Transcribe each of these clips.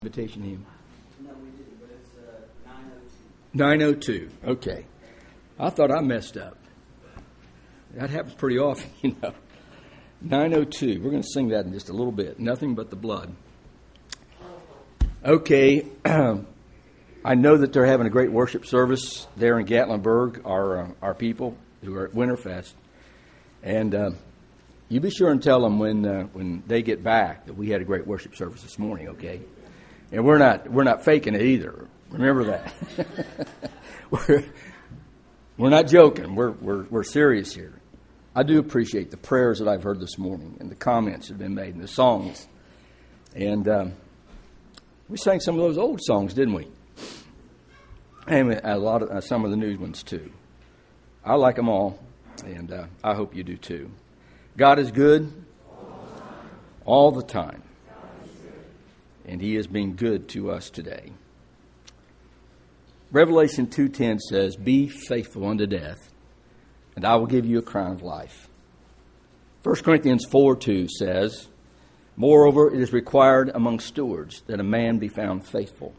Invitation hymn. No, we didn't, but it's 902. Okay. I thought I messed up. That happens pretty often, 902. We're going to sing that in just a little bit. Nothing but the blood. Okay. I know that they're having a great worship service there in Gatlinburg, our people who are at Winterfest. And you be sure and tell them when they get back that we had a great worship service this morning, okay? And we're not faking it either. Remember that. we're not joking. We're serious here. I do appreciate the prayers that I've heard this morning and the comments that have been made and the songs. And we sang some of those old songs, didn't we? And some of the new ones too. I like them all, and I hope you do too. God is good all the time. And he is being good to us today. Revelation 2:10 says, "Be faithful unto death, and I will give you a crown of life." 1 Corinthians 4:2 says, "Moreover, it is required among stewards that a man be found faithful."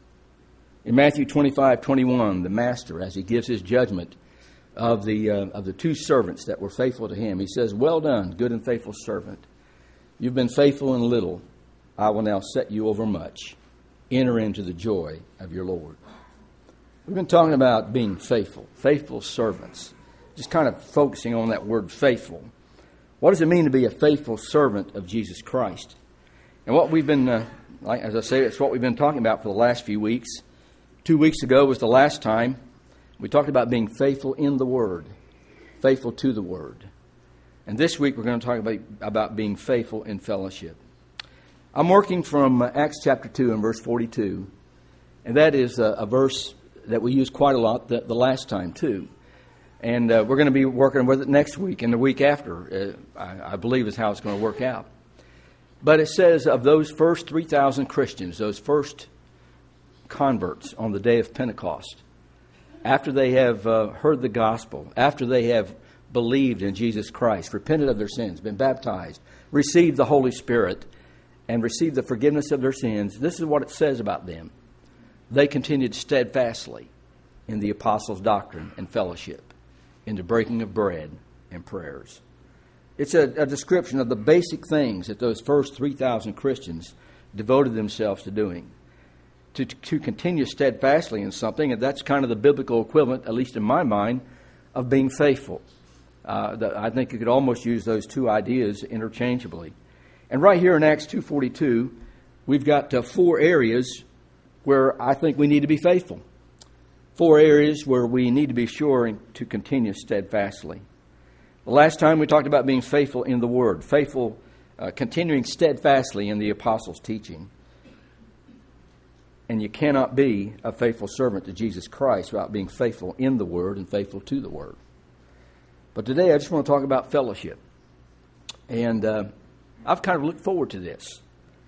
In Matthew 25:21, the master, as he gives his judgment of the two servants that were faithful to him, he says, "Well done, good and faithful servant. You've been faithful in little. I will now set you over much. Enter into the joy of your Lord." We've been talking about being faithful servants. Just kind of focusing on that word faithful. What does it mean to be a faithful servant of Jesus Christ? And what we've been, as I say, it's what we've been talking about for the last few weeks. 2 weeks ago was the last time. We talked about being faithful in the Word, faithful to the Word. And this week we're going to talk about being faithful in fellowship. I'm working from Acts chapter 2 and verse 42, and that is a verse that we used quite a lot the last time too. And we're going to be working with it next week and the week after, I believe is how it's going to work out. But it says of those first 3,000 Christians, those first converts on the day of Pentecost, after they have heard the gospel, after they have believed in Jesus Christ, repented of their sins, been baptized, received the Holy Spirit, and received the forgiveness of their sins, this is what it says about them. They continued steadfastly in the apostles' doctrine and fellowship, in the breaking of bread and prayers. It's a description of the basic things that those first 3,000 Christians devoted themselves to doing. To continue steadfastly in something, and that's kind of the biblical equivalent, at least in my mind, of being faithful. I think you could almost use those two ideas interchangeably. And right here in Acts 2:42, we've got 4 areas where I think we need to be faithful. 4 areas where we need to be sure to continue steadfastly. The last time we talked about being faithful in the Word, continuing steadfastly in the apostles' teaching. And you cannot be a faithful servant to Jesus Christ without being faithful in the Word and faithful to the Word. But today I just want to talk about fellowship. And I've kind of looked forward to this.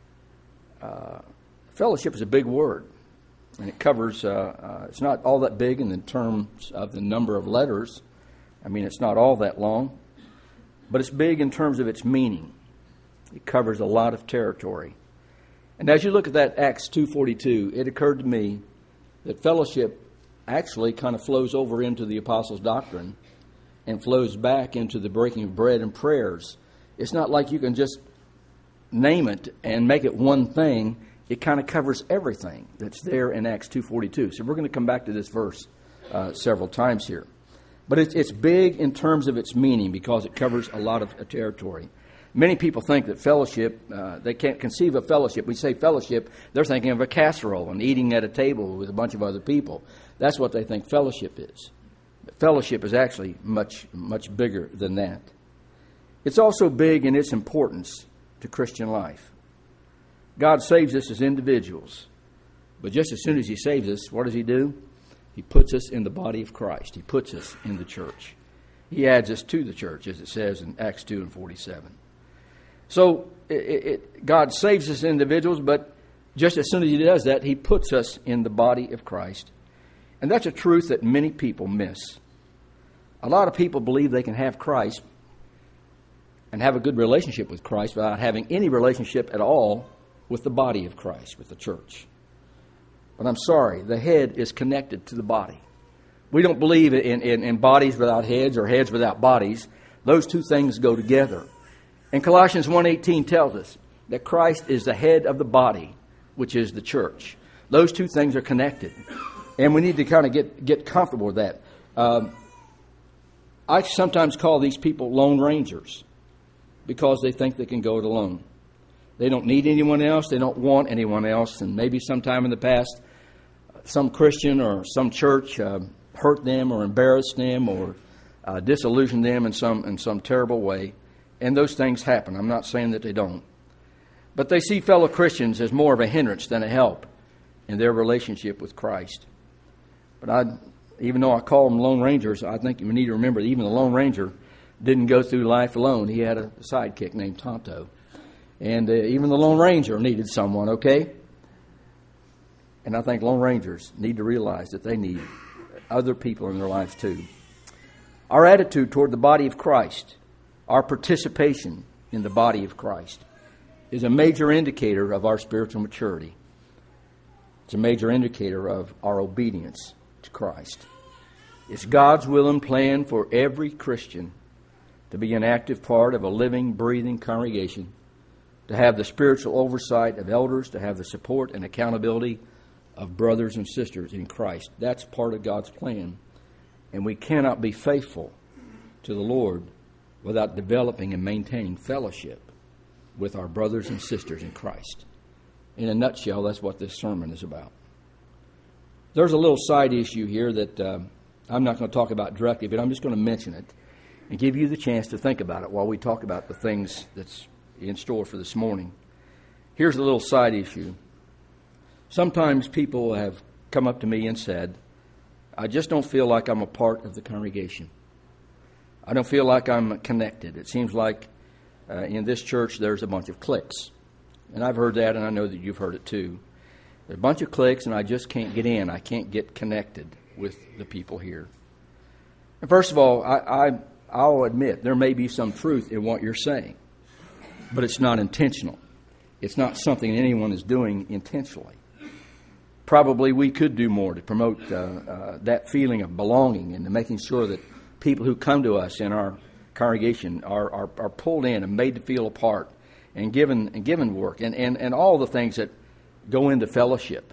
Fellowship is a big word, and it covers, it's not all that big in the terms of the number of letters. I mean, it's not all that long, but it's big in terms of its meaning. It covers a lot of territory. And as you look at that Acts 2:42, it occurred to me that fellowship actually kind of flows over into the apostles' doctrine and flows back into the breaking of bread and prayers. It's not like you can just name it and make it one thing. It kind of covers everything that's there in Acts 2:42. So we're going to come back to this verse several times here. But it's big in terms of its meaning because it covers a lot of territory. Many people think that fellowship, they can't conceive of fellowship. We say fellowship, they're thinking of a casserole and eating at a table with a bunch of other people. That's what they think fellowship is. But fellowship is actually much, much bigger than that. It's also big in its importance to Christian life. God saves us as individuals. But just as soon as he saves us, what does he do? He puts us in the body of Christ. He puts us in the church. He adds us to the church, as it says in Acts 2:47. So God saves us as individuals, but just as soon as he does that, he puts us in the body of Christ. And that's a truth that many people miss. A lot of people believe they can have Christ and have a good relationship with Christ without having any relationship at all with the body of Christ, with the church. But I'm sorry, the head is connected to the body. We don't believe in bodies without heads or heads without bodies. Those two things go together. And Colossians 1:18 tells us that Christ is the head of the body, which is the church. Those two things are connected. And we need to kind of get comfortable with that. I sometimes call these people lone rangers because they think they can go it alone. They don't need anyone else. They don't want anyone else. And maybe sometime in the past, some Christian or some church hurt them or embarrassed them or disillusioned them in some terrible way. And those things happen. I'm not saying that they don't. But they see fellow Christians as more of a hindrance than a help in their relationship with Christ. But even though I call them Lone Rangers, I think we need to remember that even the Lone Ranger didn't go through life alone. He had a sidekick named Tonto. And even the Lone Ranger needed someone, okay? And I think Lone Rangers need to realize that they need other people in their lives too. Our attitude toward the body of Christ, our participation in the body of Christ, is a major indicator of our spiritual maturity. It's a major indicator of our obedience to Christ. It's God's will and plan for every Christian to be an active part of a living, breathing congregation, to have the spiritual oversight of elders, to have the support and accountability of brothers and sisters in Christ. That's part of God's plan. And we cannot be faithful to the Lord without developing and maintaining fellowship with our brothers and sisters in Christ. In a nutshell, that's what this sermon is about. There's a little side issue here that I'm not going to talk about directly, but I'm just going to mention it and give you the chance to think about it while we talk about the things that's in store for this morning. Here's a little side issue. Sometimes people have come up to me and said, I just don't feel like I'm a part of the congregation. I don't feel like I'm connected. It seems like in this church there's a bunch of cliques. And I've heard that, and I know that you've heard it too. There's a bunch of cliques, and I just can't get in. I can't get connected with the people here. And first of all, I'll admit there may be some truth in what you're saying, but it's not intentional. It's not something anyone is doing intentionally. Probably we could do more to promote that feeling of belonging and to making sure that people who come to us in our congregation are pulled in and made to feel a part and given work and all the things that go into fellowship.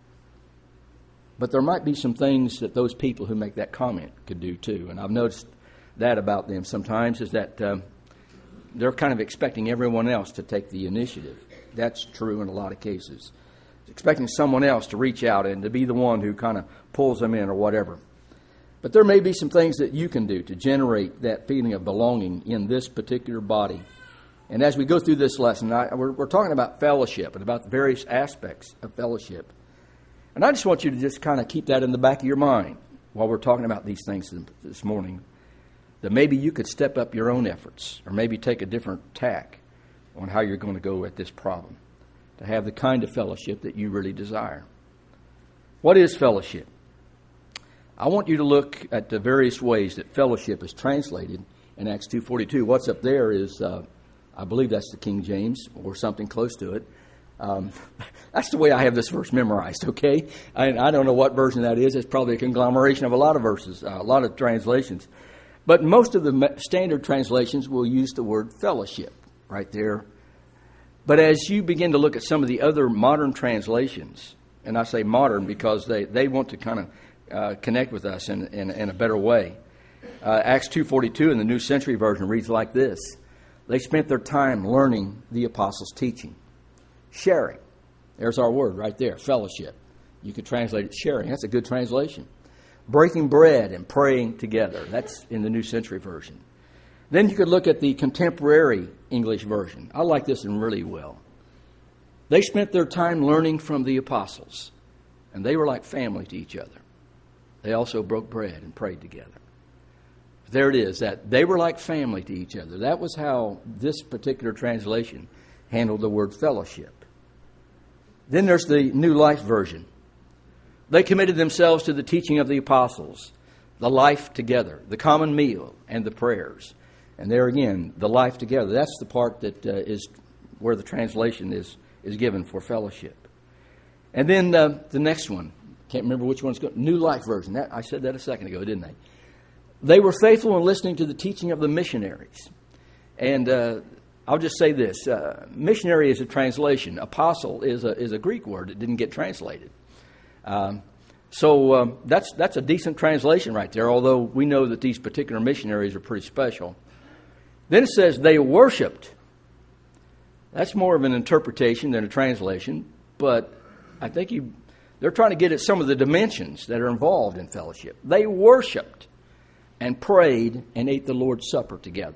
But there might be some things that those people who make that comment could do too. And I've noticed that about them sometimes, is that they're kind of expecting everyone else to take the initiative. That's true in a lot of cases. Expecting someone else to reach out and to be the one who kind of pulls them in or whatever. But there may be some things that you can do to generate that feeling of belonging in this particular body. And as we go through this lesson, we're talking about fellowship and about the various aspects of fellowship. And I just want you to just kind of keep that in the back of your mind while we're talking about these things this morning, that maybe you could step up your own efforts or maybe take a different tack on how you're going to go at this problem, to have the kind of fellowship that you really desire. What is fellowship? I want you to look at the various ways that fellowship is translated in Acts 2:42. What's up there is, I believe that's the King James or something close to it. That's the way I have this verse memorized, okay? I don't know what version that is. It's probably a conglomeration of a lot of verses, a lot of translations. But most of the standard translations will use the word fellowship right there. But as you begin to look at some of the other modern translations, and I say modern because they want to kind of connect with us in a better way. Acts 2:42 in the New Century Version reads like this. They spent their time learning the apostles' teaching. Sharing. There's our word right there, fellowship. You could translate it sharing. That's a good translation. Breaking bread and praying together. That's in the New Century Version. Then you could look at the contemporary English version. I like this one really well. They spent their time learning from the apostles, and they were like family to each other. They also broke bread and prayed together. There it is, that they were like family to each other. That was how this particular translation handled the word fellowship. Then there's the New Life Version. They committed themselves to the teaching of the apostles, the life together, the common meal, and the prayers. And there again, the life together. That's the part that is where the translation is is given for fellowship. And then the next one, can't remember which one's good. New Life Version. I said that a second ago, didn't I? They were faithful in listening to the teaching of the missionaries. And I'll just say this. Missionary is a translation. Apostle is a Greek word that didn't get translated. So that's a decent translation right there, although we know that these particular missionaries are pretty special. Then it says they worshipped. That's more of an interpretation than a translation, but I think they're trying to get at some of the dimensions that are involved in fellowship. They worshipped and prayed and ate the Lord's Supper together.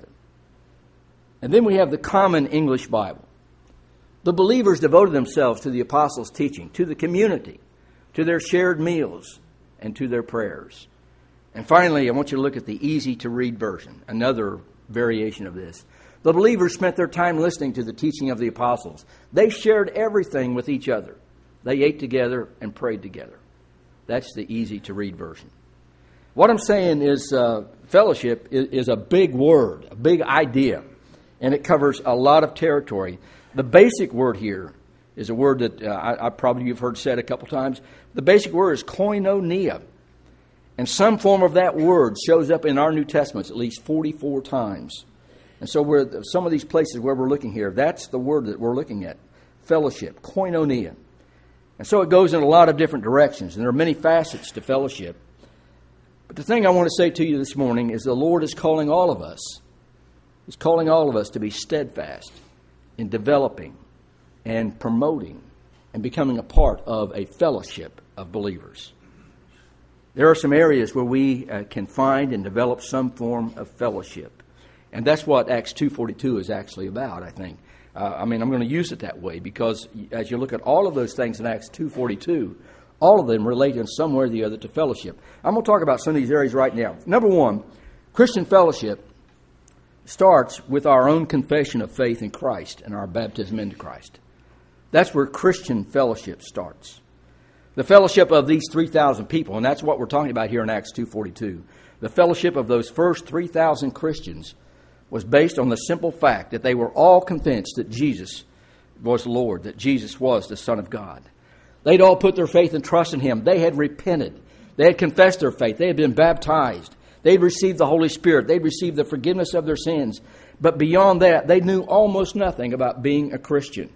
And then we have the Common English Bible. The believers devoted themselves to the apostles' teaching, to the community, to their shared meals, and to their prayers. And finally, I want you to look at the easy-to-read version, another variation of this. The believers spent their time listening to the teaching of the apostles. They shared everything with each other. They ate together and prayed together. That's the easy-to-read version. What I'm saying is fellowship is a big word, a big idea, and it covers a lot of territory. The basic word here is a word that I probably you've heard said a couple times. The basic word is koinonia. And some form of that word shows up in our New Testaments at least 44 times. And so some of these places where we're looking here, that's the word that we're looking at, fellowship, koinonia. And so it goes in a lot of different directions, and there are many facets to fellowship. But the thing I want to say to you this morning is the Lord is calling all of us. He's calling all of us to be steadfast in developing and promoting and becoming a part of a fellowship of believers. There are some areas where we can find and develop some form of fellowship. And that's what Acts 2:42 is actually about, I think. I'm going to use it that way because as you look at all of those things in Acts 2:42, all of them relate in some way or the other to fellowship. I'm going to talk about some of these areas right now. Number one, Christian fellowship starts with our own confession of faith in Christ and our baptism into Christ. That's where Christian fellowship starts. The fellowship of these 3,000 people, and that's what we're talking about here in Acts 2:42. The fellowship of those first 3,000 Christians was based on the simple fact that they were all convinced that Jesus was Lord, that Jesus was the Son of God. They'd all put their faith and trust in Him. They had repented. They had confessed their faith. They had been baptized. They'd received the Holy Spirit. They'd received the forgiveness of their sins. But beyond that, they knew almost nothing about being a Christian.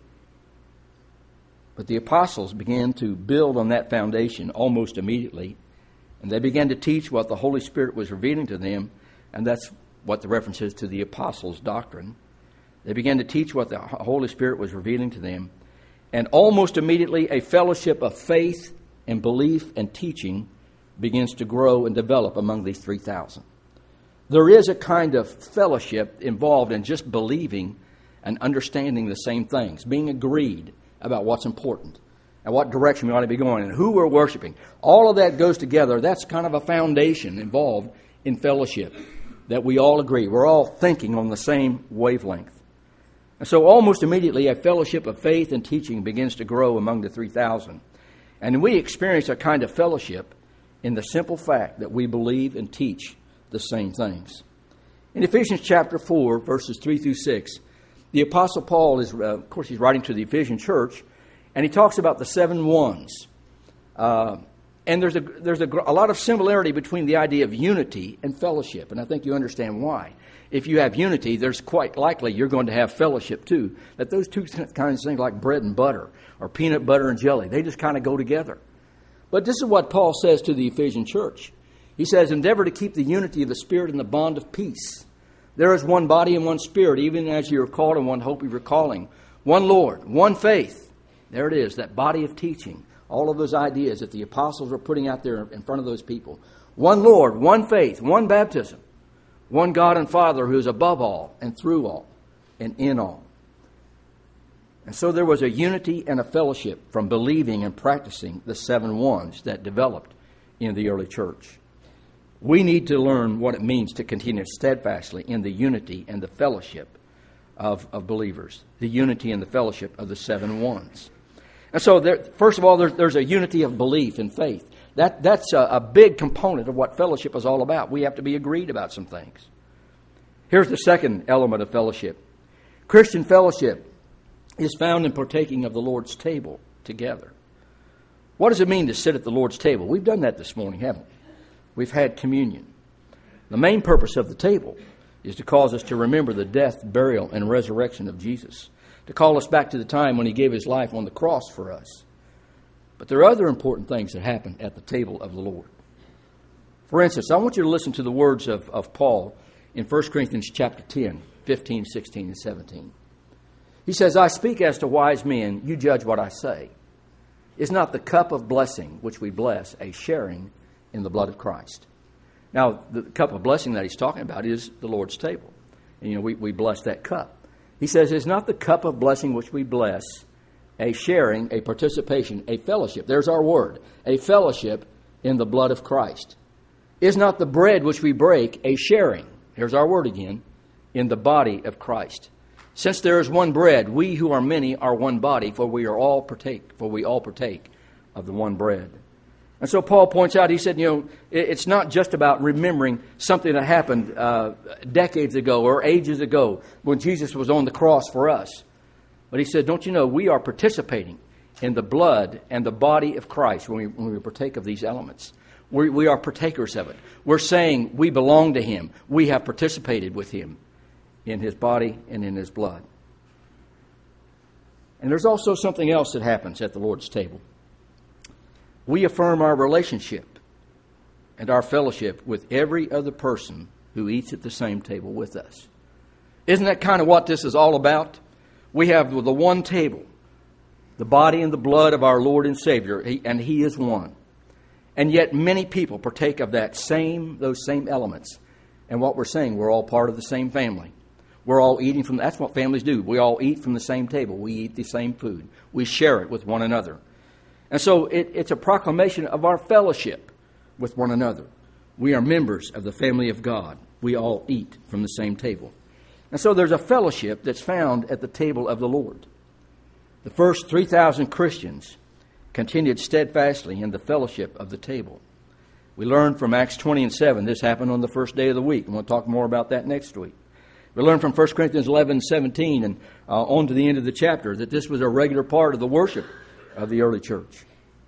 But the apostles began to build on that foundation almost immediately. And they began to teach what the Holy Spirit was revealing to them. And that's what the reference is to the apostles' doctrine. They began to teach what the Holy Spirit was revealing to them. And almost immediately, a fellowship of faith and belief and teaching begins to grow and develop among these 3,000. There is a kind of fellowship involved in just believing and understanding the same things, being agreed about what's important and what direction we ought to be going and who we're worshiping. All of that goes together. That's kind of a foundation involved in fellowship, that we all agree. We're all thinking on the same wavelength. And so almost immediately, a fellowship of faith and teaching begins to grow among the 3,000. And we experience a kind of fellowship in the simple fact that we believe and teach the same things. In Ephesians chapter 4, verses 3 through 6, the Apostle Paul is, of course, he's writing to the Ephesian church, and he talks about the 7 ones. And there's a lot of similarity between the idea of unity and fellowship, and I think you understand why. If you have unity, there's quite likely you're going to have fellowship too. That those two kinds of things like bread and butter or peanut butter and jelly, they just kind of go together. But this is what Paul says to the Ephesian church. He says, endeavor to keep the unity of the Spirit in the bond of peace. There is one body and one Spirit, even as you are called in one hope of your calling. One Lord, one faith. There it is, that body of teaching. All of those ideas that the apostles were putting out there in front of those people. One Lord, one faith, one baptism. One God and Father who is above all and through all and in all. And so there was a unity and a fellowship from believing and practicing the 7 ones that developed in the early church. We need to learn what it means to continue steadfastly in the unity and the fellowship of believers. The unity and the fellowship of the 7 ones. And so, first of all, there's a unity of belief and faith. That's a big component of what fellowship is all about. We have to be agreed about some things. Here's the second element of fellowship. Christian fellowship is found in partaking of the Lord's table together. What does it mean to sit at the Lord's table? We've done that this morning, haven't we? We've had communion. The main purpose of the table is to cause us to remember the death, burial, and resurrection of Jesus, to call us back to the time when he gave his life on the cross for us. But there are other important things that happen at the table of the Lord. For instance, I want you to listen to the words of Paul in 1 Corinthians chapter 10, 15, 16, and 17. He says, I speak as to wise men, you judge what I say. Is not the cup of blessing which we bless a sharing in the blood of Christ? Now, the cup of blessing that he's talking about is the Lord's table. And, we bless that cup. He says, is not the cup of blessing which we bless a sharing, a participation, a fellowship? There's our word. A fellowship in the blood of Christ. Is not the bread which we break a sharing? Here's our word again. In the body of Christ. Since there is one bread, we who are many are one body, for we all partake of the one bread. And so Paul points out, he said, it's not just about remembering something that happened decades ago or ages ago when Jesus was on the cross for us. But he said, don't you know, we are participating in the blood and the body of Christ when we partake of these elements. We are partakers of it. We're saying we belong to him. We have participated with him in his body and in his blood. And there's also something else that happens at the Lord's table. We affirm our relationship and our fellowship with every other person who eats at the same table with us. Isn't that kind of what this is all about? We have the one table, the body and the blood of our Lord and Savior, and he is one. And yet many people partake of those same elements. And what we're saying, we're all part of the same family. We're all eating from, that's what families do. We all eat from the same table. We eat the same food. We share it with one another. And so it's a proclamation of our fellowship with one another. We are members of the family of God. We all eat from the same table. And so there's a fellowship that's found at the table of the Lord. The first 3,000 Christians continued steadfastly in the fellowship of the table. We learned from Acts 20 and 7, this happened on the first day of the week, and we'll talk more about that next week. We learned from 1 Corinthians 11 and 17 and on to the end of the chapter that this was a regular part of the worship of the early church.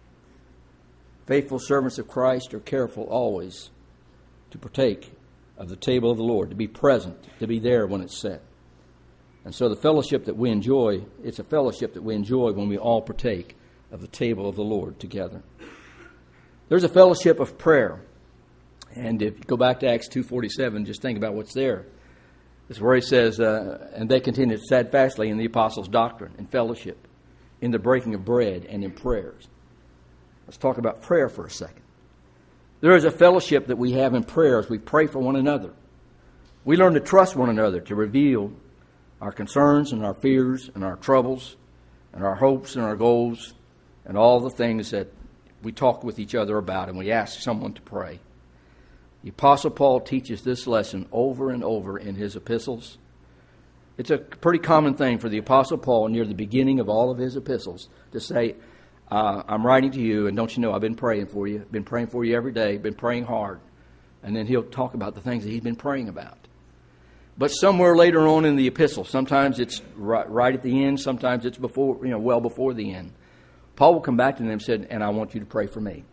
Faithful servants of Christ are careful always to partake of the table of the Lord, to be present, to be there when it's set. And so the fellowship that we enjoy, it's a fellowship that we enjoy when we all partake of the table of the Lord together. There's a fellowship of prayer. And if you go back to Acts 2:47, just think about what's there. This is where he says, and they continued steadfastly in the apostles' doctrine and fellowship, in the breaking of bread and in prayers. Let's talk about prayer for a second. There is a fellowship that we have in prayer as we pray for one another. We learn to trust one another, to reveal our concerns and our fears and our troubles and our hopes and our goals and all the things that we talk with each other about, and we ask someone to pray. The Apostle Paul teaches this lesson over and over in his epistles. It's a pretty common thing for the Apostle Paul near the beginning of all of his epistles to say, I'm writing to you, and don't you know, I've been praying for you. Been praying for you every day. Been praying hard. And then he'll talk about the things that he's been praying about. But somewhere later on in the epistle, sometimes it's right at the end, sometimes it's before, well before the end. Paul will come back to them and said, and I want you to pray for me.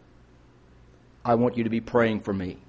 I want you to be praying for me.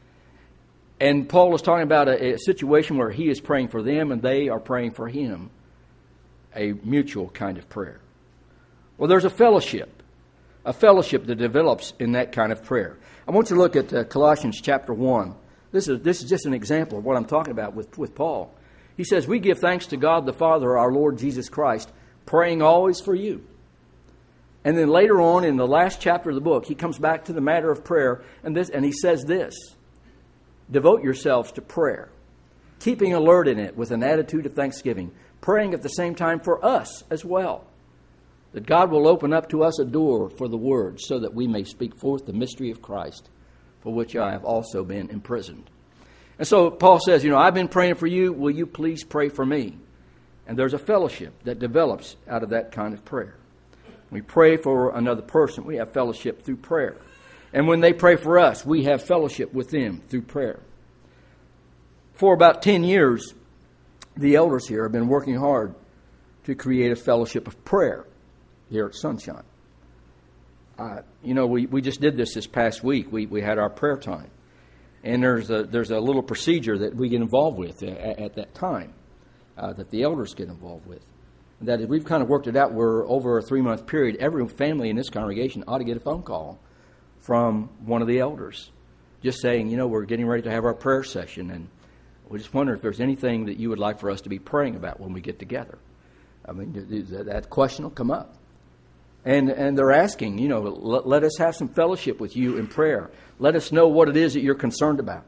And Paul is talking about a situation where he is praying for them and they are praying for him. A mutual kind of prayer. Well, there's a fellowship that develops in that kind of prayer. I want you to look at Colossians chapter 1. This is just an example of what I'm talking about with Paul. He says, we give thanks to God the Father, our Lord Jesus Christ, praying always for you. And then later on in the last chapter of the book, he comes back to the matter of prayer, and he says this, devote yourselves to prayer, keeping alert in it with an attitude of thanksgiving, praying at the same time for us as well, that God will open up to us a door for the word so that we may speak forth the mystery of Christ, for which I have also been imprisoned. And so Paul says, I've been praying for you. Will you please pray for me? And there's a fellowship that develops out of that kind of prayer. We pray for another person. We have fellowship through prayer. And when they pray for us, we have fellowship with them through prayer. For about 10 years, the elders here have been working hard to create a fellowship of prayer here at Sunshine. We just did this past week. We had our prayer time. And there's a little procedure that we get involved with at that time, that the elders get involved with. That is, we've kind of worked it out where over a 3-month period, every family in this congregation ought to get a phone call from one of the elders, just saying, we're getting ready to have our prayer session, and we just wonder if there's anything that you would like for us to be praying about when we get together. I mean, that question will come up. And they're asking, let us have some fellowship with you in prayer. Let us know what it is that you're concerned about.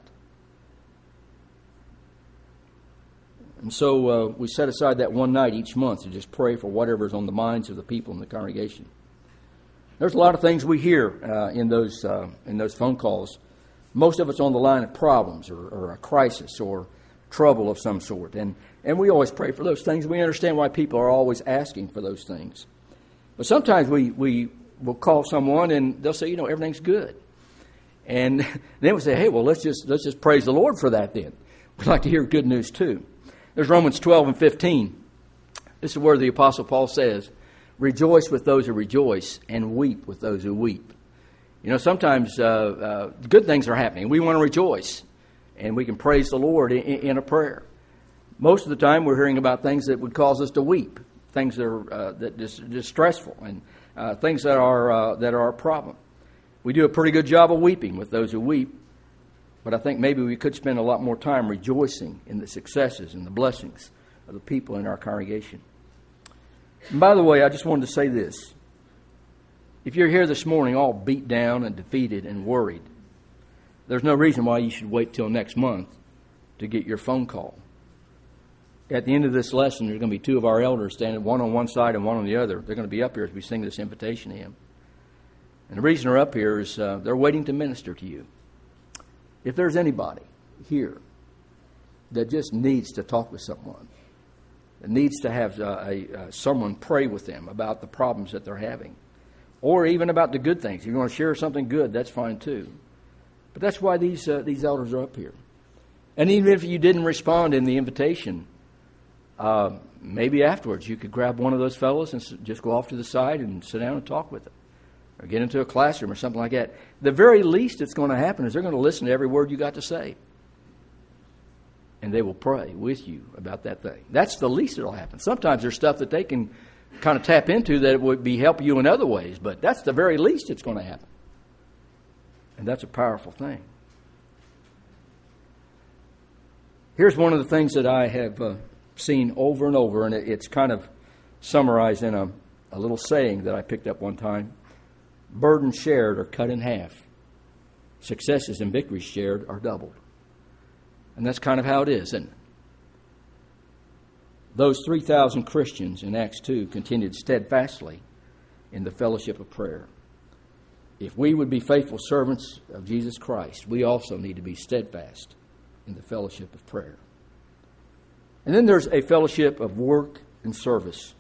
And so we set aside that one night each month to just pray for whatever's on the minds of the people in the congregation. There's a lot of things we hear in those phone calls. Most of it's on the line of problems or a crisis or trouble of some sort. And we always pray for those things. We understand why people are always asking for those things. But sometimes we will call someone and they'll say, everything's good. And then we say, hey, well, let's just praise the Lord for that then. We'd like to hear good news too. There's Romans 12 and 15. This is where the Apostle Paul says, rejoice with those who rejoice and weep with those who weep. Sometimes good things are happening. We want to rejoice, and we can praise the Lord in a prayer. Most of the time, we're hearing about things that would cause us to weep, things that are just stressful, and things that are a problem. We do a pretty good job of weeping with those who weep, but I think maybe we could spend a lot more time rejoicing in the successes and the blessings of the people in our congregation. And by the way, I just wanted to say this. If you're here this morning all beat down and defeated and worried, there's no reason why you should wait till next month to get your phone call. At the end of this lesson, there's going to be 2 of our elders standing, one on one side and one on the other. They're going to be up here as we sing this invitation hymn. And the reason they're up here is they're waiting to minister to you. If there's anybody here that just needs to talk with someone, that needs to have someone pray with them about the problems that they're having, or even about the good things. If you want to share something good, that's fine too. But that's why these elders are up here. And even if you didn't respond in the invitation, maybe afterwards you could grab one of those fellows and just go off to the side and sit down and talk with them, or get into a classroom or something like that. The very least that's going to happen is they're going to listen to every word you got to say. And they will pray with you about that thing. That's the least that will happen. Sometimes there's stuff that they can kind of tap into that would be help you in other ways, but that's the very least that's going to happen. And that's a powerful thing. Here's one of the things that I have seen over and over, and it's kind of summarized in a little saying that I picked up one time. Burdens shared are cut in half. Successes and victories shared are doubled. And that's kind of how it is, isn't it? Those 3,000 Christians in Acts 2 continued steadfastly in the fellowship of prayer. If we would be faithful servants of Jesus Christ, we also need to be steadfast in the fellowship of prayer. And then there's a fellowship of work and service.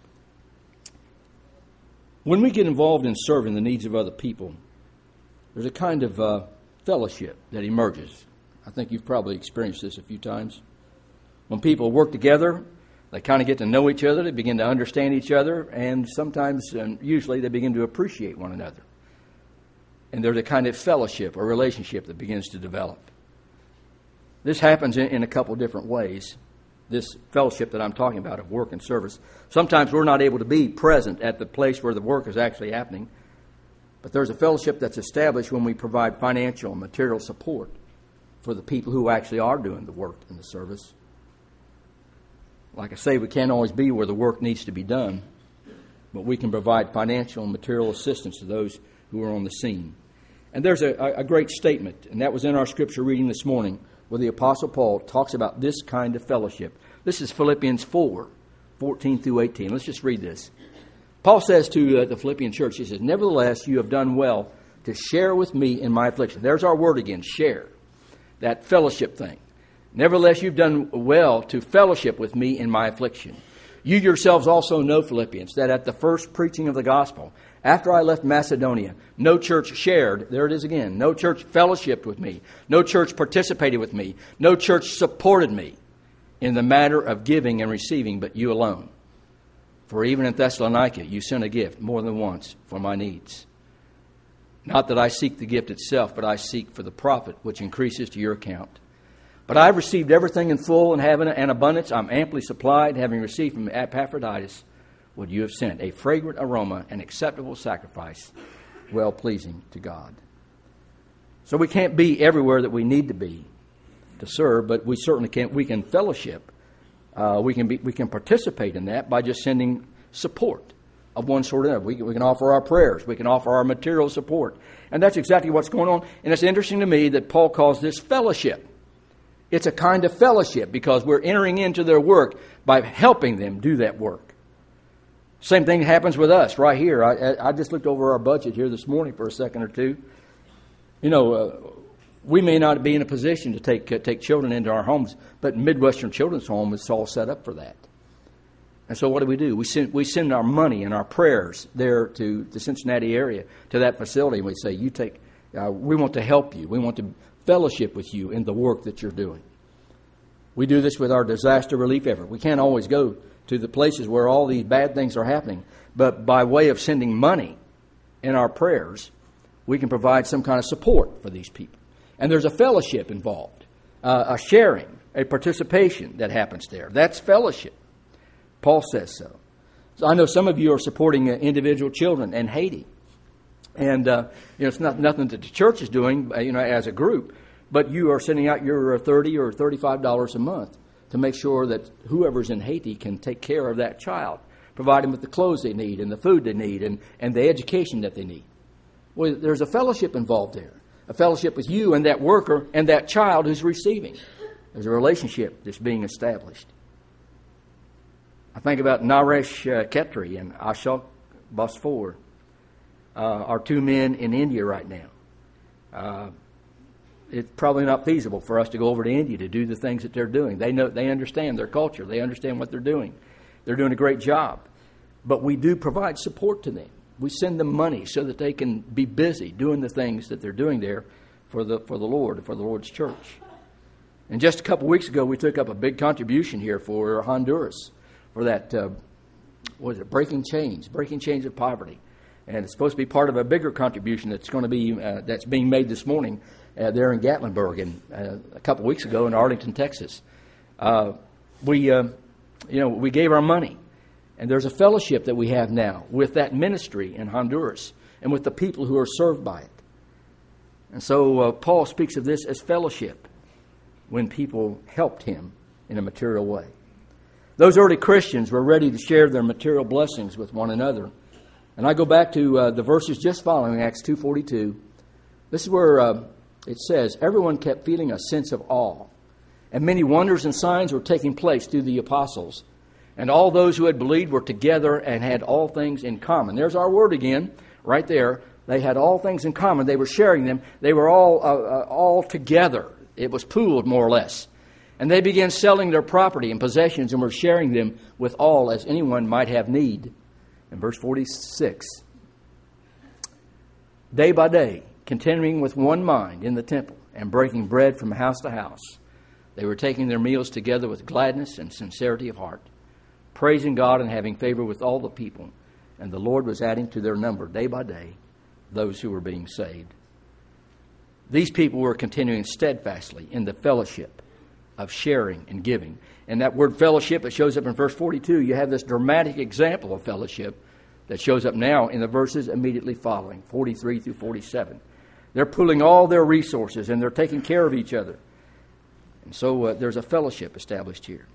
When we get involved in serving the needs of other people, there's a kind of fellowship that emerges. I think you've probably experienced this a few times. When people work together, they kind of get to know each other, they begin to understand each other, and sometimes, and usually, they begin to appreciate one another. And there's a kind of fellowship or relationship that begins to develop. This happens in a couple different ways, this fellowship that I'm talking about of work and service. Sometimes we're not able to be present at the place where the work is actually happening, but there's a fellowship that's established when we provide financial and material support for the people who actually are doing the work in the service. Like I say, we can't always be where the work needs to be done, but we can provide financial and material assistance to those who are on the scene. And there's a great statement, and that was in our scripture reading this morning, where the Apostle Paul talks about this kind of fellowship. This is Philippians 4, 14 through 18. Let's just read this. Paul says to the Philippian church, he says, "Nevertheless, you have done well to share with me in my affliction." There's our word again, share. That fellowship thing. "Nevertheless, you've done well to fellowship with me in my affliction. You yourselves also know, Philippians, that at the first preaching of the gospel, after I left Macedonia, no church shared," there it is again, "no church fellowshiped with me, no church participated with me, no church supported me in the matter of giving and receiving, but you alone. For even in Thessalonica you sent a gift more than once for my needs. Not that I seek the gift itself, but I seek for the profit which increases to your account. But I have received everything in full and have an abundance. I'm amply supplied, having received from Epaphroditus what you have sent, a fragrant aroma, an acceptable sacrifice, well-pleasing to God. So we can't be everywhere that we need to be to serve, but we certainly can. We can fellowship. We can participate in that by just sending support of one sort or another. We can offer our prayers. We can offer our material support. And that's exactly what's going on. And it's interesting to me that Paul calls this fellowship. It's a kind of fellowship because we're entering into their work by helping them do that work. Same thing happens with us right here. I just looked over our budget here this morning for a second or two. You know, we may not be in a position to take children into our homes, but Midwestern Children's Home is all set up for that. And so what do? We send our money and our prayers there to the Cincinnati area, to that facility, and we say, we want to help you. We want to fellowship with you in the work that you're doing. We do this with our disaster relief effort. We can't always go to the places where all these bad things are happening, but by way of sending money in our prayers, we can provide some kind of support for these people. And there's a fellowship involved, a sharing, a participation that happens there. That's fellowship. Paul says so. So I know some of you are supporting individual children in Haiti. And it's nothing that the church is doing, as a group, but you are sending out your $30 or $35 a month to make sure that whoever's in Haiti can take care of that child, provide them with the clothes they need and the food they need and the education that they need. Well, there's a fellowship involved there, a fellowship with you and that worker and that child who's receiving. There's a relationship that's being established. I think about Naresh Khetri and Ashok Basfor. Our two men in India right now. It's probably not feasible for us to go over to India to do the things that they're doing. They understand their culture. They understand what they're doing. They're doing a great job. But we do provide support to them. We send them money so that they can be busy doing the things that they're doing there for the Lord, for the Lord's church. And just a couple weeks ago, we took up a big contribution here for Honduras for that, breaking chains of poverty. And it's supposed to be part of a bigger contribution that's going to be that's being made this morning there in Gatlinburg, and a couple weeks ago in Arlington, Texas. We gave our money, and there's a fellowship that we have now with that ministry in Honduras and with the people who are served by it. And so Paul speaks of this as fellowship when people helped him in a material way. Those early Christians were ready to share their material blessings with one another. And I go back to the verses just following, Acts 2:42. This is where it says, everyone kept feeling a sense of awe. And many wonders and signs were taking place through the apostles. And all those who had believed were together and had all things in common. There's our word again, right there. They had all things in common. They were sharing them. They were all together. It was pooled, more or less. And they began selling their property and possessions and were sharing them with all as anyone might have need. In verse 46, day by day, continuing with one mind in the temple and breaking bread from house to house, they were taking their meals together with gladness and sincerity of heart, praising God and having favor with all the people. And the Lord was adding to their number day by day those who were being saved. These people were continuing steadfastly in the fellowship of sharing and giving. And that word fellowship, it shows up in verse 42. You have this dramatic example of fellowship that shows up now in the verses immediately following, 43 through 47. They're pooling all their resources and they're taking care of each other. And so there's a fellowship established here.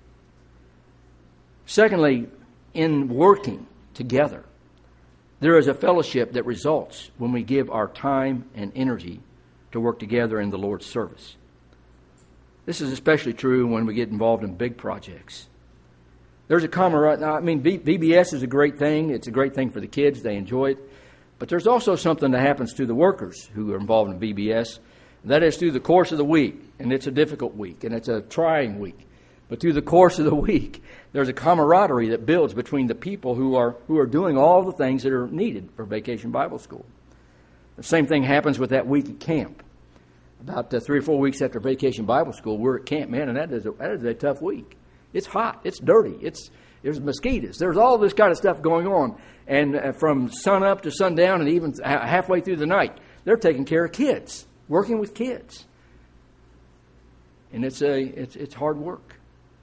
Secondly, in working together, there is a fellowship that results when we give our time and energy to work together in the Lord's service. This is especially true when we get involved in big projects. There's a camaraderie. I mean, VBS is a great thing. It's a great thing for the kids. They enjoy it. But there's also something that happens to the workers who are involved in VBS. That is through the course of the week. And it's a difficult week. And it's a trying week. But through the course of the week, there's a camaraderie that builds between the people who are doing all the things that are needed for Vacation Bible School. The same thing happens with that week at camp. About 3 or 4 weeks after Vacation Bible School, we're at camp, man, and that is a tough week. It's hot. It's dirty. There's mosquitoes. There's all this kind of stuff going on. And from sun up to sundown and even halfway through the night, they're taking care of kids, working with kids. And it's hard work.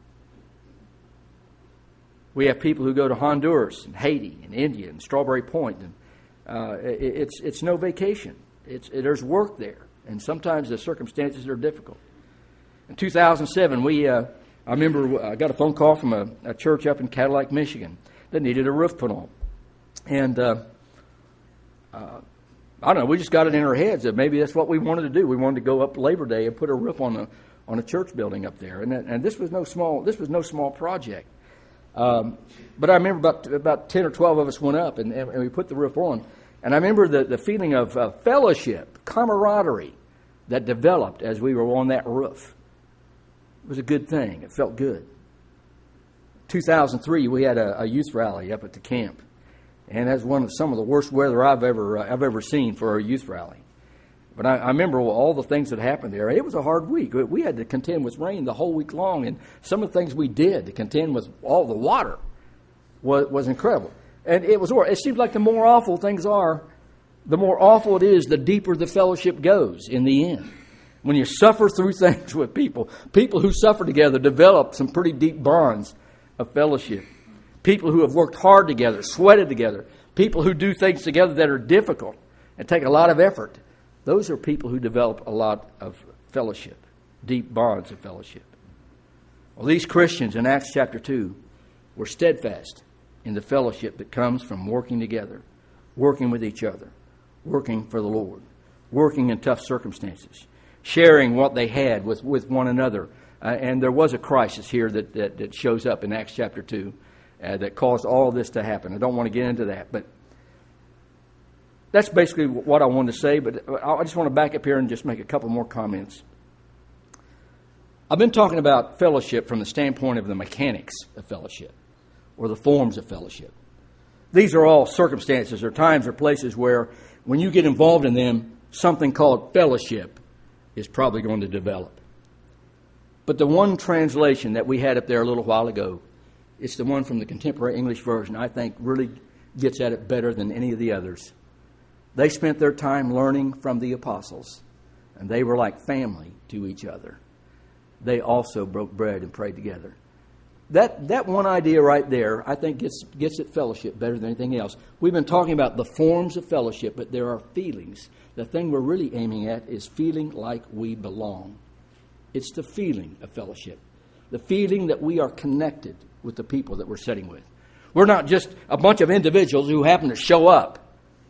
We have people who go to Honduras and Haiti and India and Strawberry Point. And it's no vacation. There's work there. And sometimes the circumstances are difficult. In 2007, I remember I got a phone call from a church up in Cadillac, Michigan that needed a roof put on. And I don't know, we just got it in our heads that maybe that's what we wanted to do. We wanted to go up Labor Day and put a roof on a church building up there. And this was no small project. But I remember about 10 or 12 of us went up and we put the roof on. And I remember the feeling of fellowship, camaraderie that developed as we were on that roof. It was a good thing. It felt good. 2003, we had a youth rally up at the camp. And that's some of the worst weather I've ever seen for a youth rally. But I remember all the things that happened there. It was a hard week. We had to contend with rain the whole week long, and some of the things we did to contend with all the water was incredible. And it seems like the more awful things are, the more awful it is, the deeper the fellowship goes in the end. When you suffer through things with people who suffer together develop some pretty deep bonds of fellowship. People who have worked hard together, sweated together, people who do things together that are difficult and take a lot of effort. Those are people who develop a lot of fellowship, deep bonds of fellowship. Well, these Christians in Acts chapter 2 were steadfast in the fellowship that comes from working together, working with each other, working for the Lord, working in tough circumstances, sharing what they had with one another. And there was a crisis here that shows up in Acts chapter 2 that caused all this to happen. I don't want to get into that, but that's basically what I wanted to say. But I just want to back up here and just make a couple more comments. I've been talking about fellowship from the standpoint of the mechanics of fellowship or the forms of fellowship. These are all circumstances or times or places where when you get involved in them, something called fellowship is probably going to develop. But the one translation that we had up there a little while ago, it's the one from the Contemporary English Version, I think really gets at it better than any of the others. They spent their time learning from the apostles, and they were like family to each other. They also broke bread and prayed together. That one idea right there, I think, gets at fellowship better than anything else. We've been talking about the forms of fellowship, but there are feelings. The thing we're really aiming at is feeling like we belong. It's the feeling of fellowship. The feeling that we are connected with the people that we're sitting with. We're not just a bunch of individuals who happen to show up,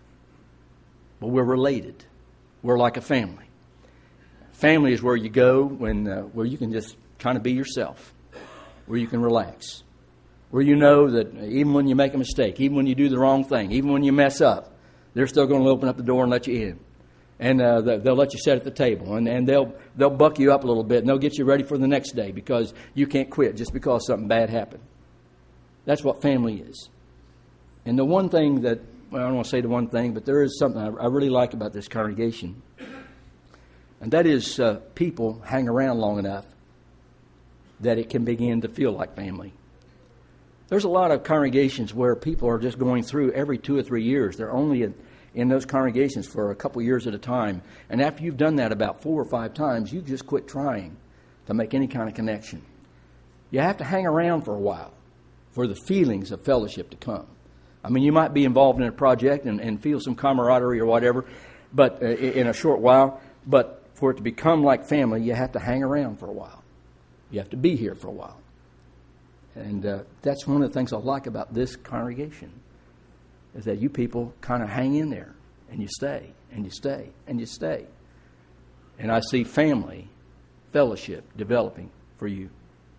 but we're related. We're like a family. Family is where you go where you can just kind of be yourself, where you can relax, where you know that even when you make a mistake, even when you do the wrong thing, even when you mess up, they're still going to open up the door and let you in. And they'll let you sit at the table, and they'll buck you up a little bit, and they'll get you ready for the next day because you can't quit just because something bad happened. That's what family is. And the one thing that, well, I don't want to say the one thing, but there is something I really like about this congregation, and that is people hang around long enough that it can begin to feel like family. There's a lot of congregations where people are just going through every 2 or 3 years. They're only in those congregations for a couple years at a time. And after you've done that about 4 or 5 times, you just quit trying to make any kind of connection. You have to hang around for a while for the feelings of fellowship to come. I mean, you might be involved in a project and feel some camaraderie or whatever, but in a short while. But for it to become like family, you have to hang around for a while. You have to be here for a while. And that's one of the things I like about this congregation, is that you people kind of hang in there, and you stay, and you stay, and you stay. And I see family, fellowship developing for you.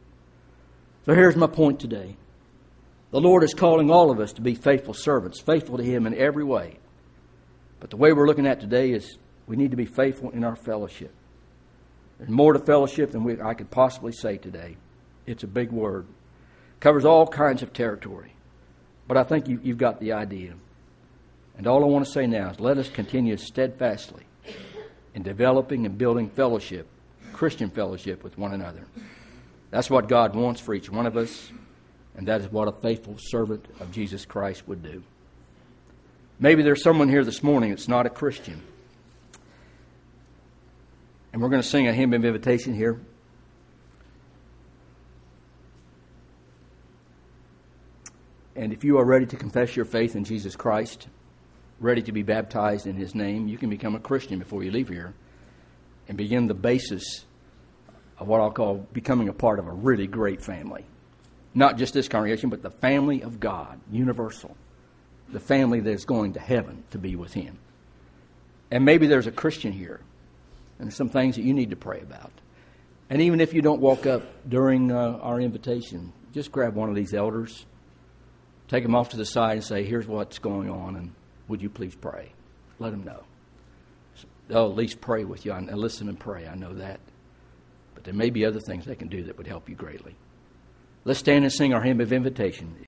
So here's my point today. The Lord is calling all of us to be faithful servants, faithful to Him in every way. But the way we're looking at today is we need to be faithful in our fellowship. There's more to fellowship than I could possibly say today. It's a big word. Covers all kinds of territory. But I think you've got the idea. And all I want to say now is let us continue steadfastly in developing and building fellowship, Christian fellowship with one another. That's what God wants for each one of us. And that is what a faithful servant of Jesus Christ would do. Maybe there's someone here this morning that's not a Christian. And we're going to sing a hymn of invitation here. And if you are ready to confess your faith in Jesus Christ, ready to be baptized in His name, you can become a Christian before you leave here and begin the basis of what I'll call becoming a part of a really great family. Not just this congregation, but the family of God, universal. The family that is going to heaven to be with Him. And maybe there's a Christian here, and there's some things that you need to pray about. And even if you don't walk up during our invitation, just grab one of these elders, take them off to the side and say, here's what's going on, and would you please pray? Let them know. They'll at least pray with you and listen and pray. I know that. But there may be other things they can do that would help you greatly. Let's stand and sing our hymn of invitation.